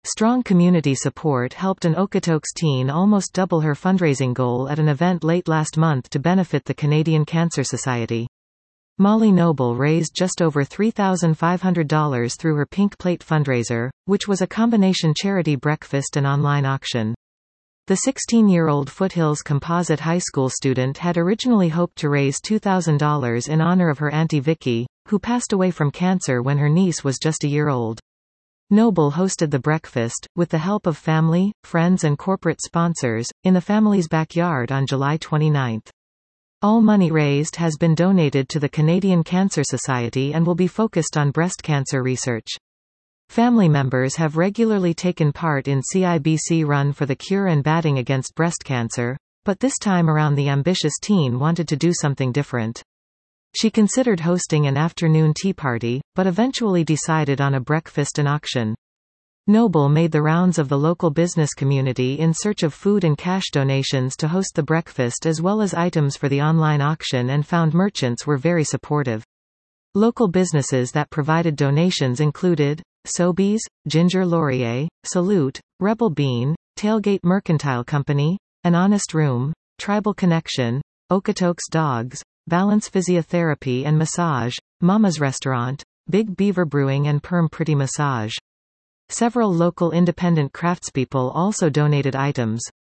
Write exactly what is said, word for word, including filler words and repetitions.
Strong community support helped an Okotoks teen almost double her fundraising goal at an event late last month to benefit the Canadian Cancer Society. Molly Noble raised just over three thousand five hundred dollars through her Pink Plate fundraiser, which was a combination charity breakfast and online auction. The sixteen-year-old Foothills Composite High School student had originally hoped to raise two thousand dollars in honor of her Auntie Vicky, who passed away from cancer when her niece was just a year old. Noble hosted the breakfast, with the help of family, friends and corporate sponsors, in the family's backyard on July twenty-ninth. All money raised has been donated to the Canadian Cancer Society and will be focused on breast cancer research. Family members have regularly taken part in C I B C Run for the Cure and batting against breast cancer, but this time around the ambitious teen wanted to do something different. She considered hosting an afternoon tea party, but eventually decided on a breakfast and auction. Noble made the rounds of the local business community in search of food and cash donations to host the breakfast as well as items for the online auction and found merchants were very supportive. Local businesses that provided donations included Sobeys, Ginger Laurier, Salute, Rebel Bean, Tailgate Mercantile Company, An Honest Room, Tribal Connection, Okotoks Dogs, Balance Physiotherapy and Massage, Mama's Restaurant, Big Beaver Brewing and Perm Pretty Massage. Several local independent craftspeople also donated items.